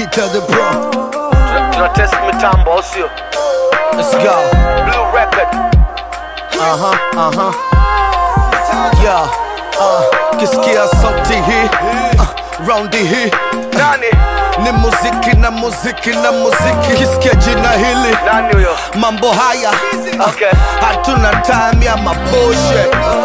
Tell the bro. Tunatest mitambo au sio? Let's go. Blue record. Yeah. Kisikia sauti hii raundi hii Nani? ni muziki na muziki na muziki. Kisikia jina hili Nani huyo? mambo haya Okay. hatuna time ya maboshe.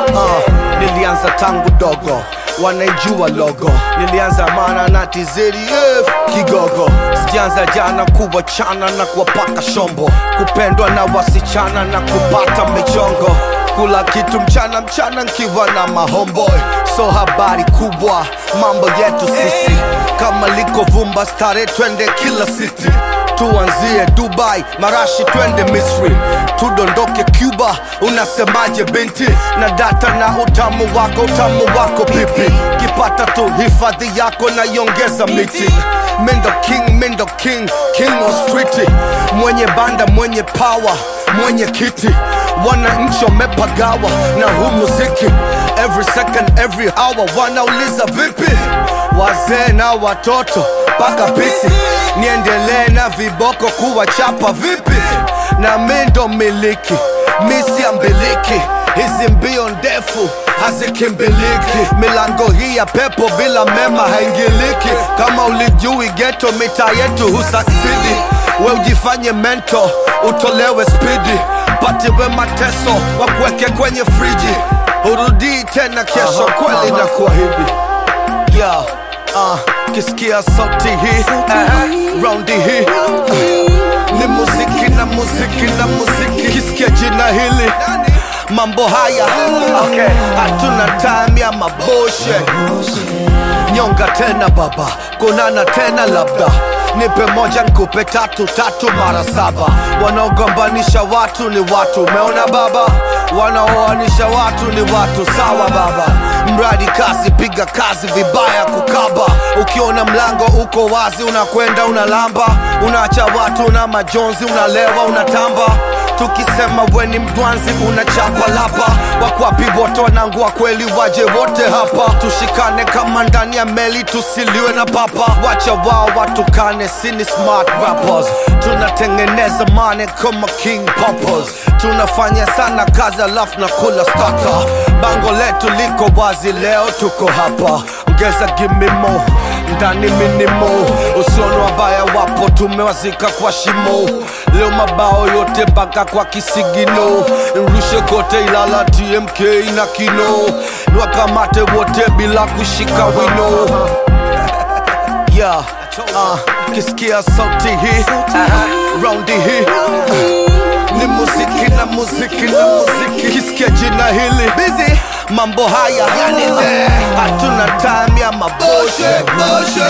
Nilianza tangu dogo, wanaijua logo. Nilianza mana na TZF kigogo. Sijaanza jana kuwachana na kuwapaka shombo, kupendwa na wasichana na kupata michongo, kula kitu mchana mchana nkiwa na mahomboy. So habari kubwa mambo yetu sisi, kama liko vumba stare twende kila city. Tuanzie Dubai, marashi twende Misri, tudondoke Cuba, unasemaje binti? Na data na utamu wako pipi. Kipata tu hifadhi yako na yongeza miti. Mendo king, king of street. Mwenye banda, mwenye power, mwenye kiti. Wananchi wamepagawa na huu muziki. Every second, every hour wanauliza vipi? Wazee na watoto paka pisi, niendelee na viboko kuwachapa vipi? Na mindo miliki, misi ambiliki, hizi mbio ndefu hazikimbiliki. Milango hii ya pepo bila mema haingiliki. Kama ulijui ghetto mita yetu husaksidi, we ujifanye mento utolewe spidi, patiwe mateso wakuweke kwenye friji, urudi tena kesho kweli na kuahidi. Yeah. Kisikia sauti hii raundi hii ni muziki na muziki na muziki. Kisikia jina hili mambo haya Okay. hatuna time ya maboshe. Nyonga tena baba, kunana tena labda, nipe moja nkupe tatu, tatu mara saba. Wanaogombanisha watu ni watu, umeona baba? Wanaoanisha watu ni watu, sawa baba? Mradi kazi, piga kazi, vibaya kukaba. Ukiona mlango uko wazi unakwenda unalamba, unaacha watu na majonzi, unalewa unatamba. Tukisema we ni mdwanzi unachapa lapa. Wakwapi wote wanangu wa kweli waje wote hapa, tushikane kama ndani ya meli tusiliwe na papa. Wacha wao watukane, sini smart rappers, tunatengeneza money kama King Poppers. Tunafanya sana kazi alafu na kula starter. Bango letu liko wazi leo tuko hapa, ongeza gimimo ndani minimo. Usione wabaya wapo tumewazika kwa shimo, leo mabao yote mpaka kwa kisigino. Nrushe kote Ilala, TMK na Kino, nwakamate wote bila kushika wino. Yeah. Kisikia sauti hii raundi hii ni muziki na muziki na muziki. Kisikia jina hili busy mambo haya hatuna time ya maboshe.